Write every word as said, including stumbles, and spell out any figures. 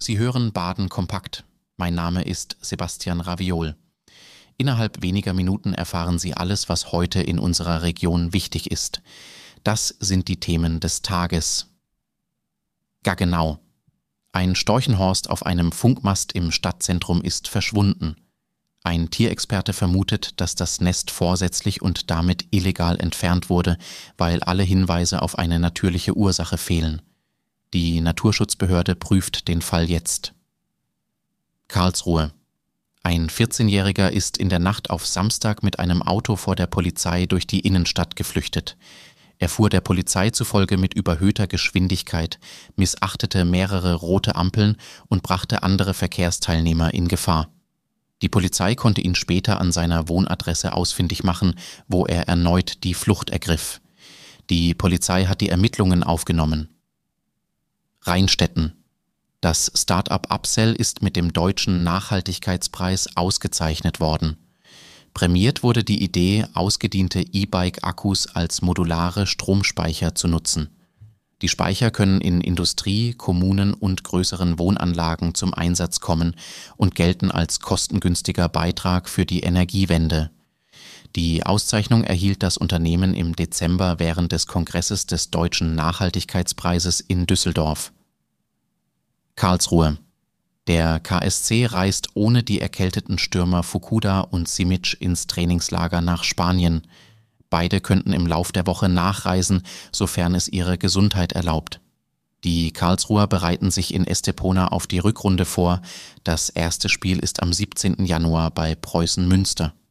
Sie hören Baden kompakt. Mein Name ist Sebastian Raviol. Innerhalb weniger Minuten erfahren Sie alles, was heute in unserer Region wichtig ist. Das sind die Themen des Tages. Gaggenau. Ein Storchenhorst auf einem Funkmast im Stadtzentrum ist verschwunden. Ein Tierexperte vermutet, dass das Nest vorsätzlich und damit illegal entfernt wurde, weil alle Hinweise auf eine natürliche Ursache fehlen. Die Naturschutzbehörde prüft den Fall jetzt. Karlsruhe. Ein vierzehnjähriger ist in der Nacht auf Samstag mit einem Auto vor der Polizei durch die Innenstadt geflüchtet. Er fuhr der Polizei zufolge mit überhöhter Geschwindigkeit, missachtete mehrere rote Ampeln und brachte andere Verkehrsteilnehmer in Gefahr. Die Polizei konnte ihn später an seiner Wohnadresse ausfindig machen, wo er erneut die Flucht ergriff. Die Polizei hat die Ermittlungen aufgenommen. Rheinstetten. Das Start-up Upsell ist mit dem Deutschen Nachhaltigkeitspreis ausgezeichnet worden. Prämiert wurde die Idee, ausgediente E-Bike-Akkus als modulare Stromspeicher zu nutzen. Die Speicher können in Industrie, Kommunen und größeren Wohnanlagen zum Einsatz kommen und gelten als kostengünstiger Beitrag für die Energiewende. Die Auszeichnung erhielt das Unternehmen im Dezember während des Kongresses des Deutschen Nachhaltigkeitspreises in Düsseldorf. Karlsruhe. Der K S C reist ohne die erkälteten Stürmer Fukuda und Simic ins Trainingslager nach Spanien. Beide könnten im Lauf der Woche nachreisen, sofern es ihre Gesundheit erlaubt. Die Karlsruher bereiten sich in Estepona auf die Rückrunde vor. Das erste Spiel ist am siebzehnten Januar bei Preußen Münster.